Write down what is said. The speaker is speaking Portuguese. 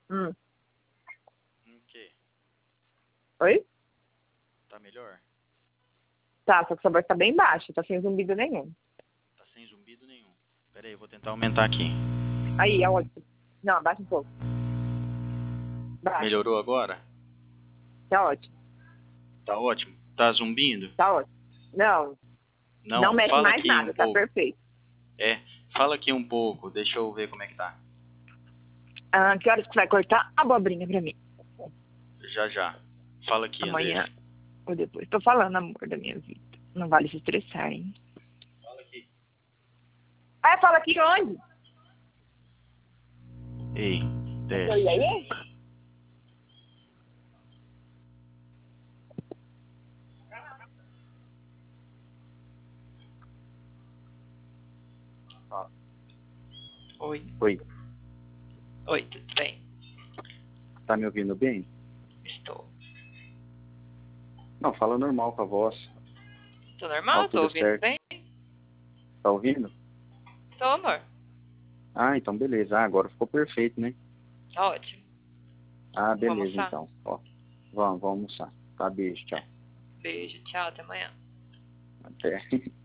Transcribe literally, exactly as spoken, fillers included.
Hum. O quê? Oi? Tá melhor? Tá, só que sua voz tá bem baixa, tá sem zumbido nenhum. Tá sem zumbido nenhum. Pera aí, eu vou tentar aumentar aqui. Aí, é ótimo. Não, abaixa um pouco. Baixa. Melhorou agora? Tá ótimo. Tá ótimo. Tá zumbindo? Tá ótimo. Não, Não, não mexe fala mais aqui nada, um tá pouco. perfeito. É, fala aqui um pouco. Deixa eu ver como é que tá. Ah, que horas que vai cortar a abobrinha pra mim? Já, já. Fala aqui, Amanhã Andressa. ou depois. Tô falando, amor da minha vida. Não vale se estressar, hein? Fala aqui. Ah, fala aqui onde? Ei, E desce. aí? Oi. Oi, Oi, tudo bem? tá me ouvindo bem? Estou. Não, fala normal com a voz. Tô normal? Tá Tô tudo ouvindo certo. bem? Tá ouvindo? Tô, amor. Ah, então beleza. Ah, agora ficou perfeito, né? Ótimo. Ah, Vamos beleza almoçar? então. Ó, vamos, vamos almoçar. Tá, beijo, tchau. Beijo, tchau, até amanhã. Até.